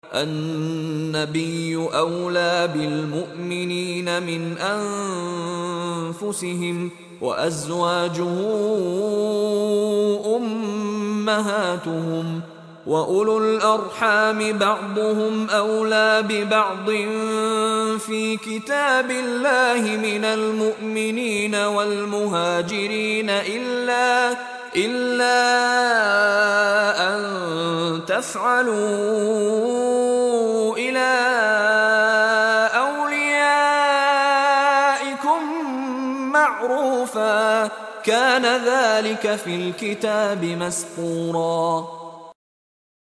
النبي أولى بالمؤمنين من أنفسهم وأزواجه أمهاتهم وأولو الأرحام بعضهم أولى ببعض في كتاب الله من المؤمنين والمهاجرين إلا أن تفعلوا إلى أوليائكم معروفا كان ذلك في الكتاب مسطورا.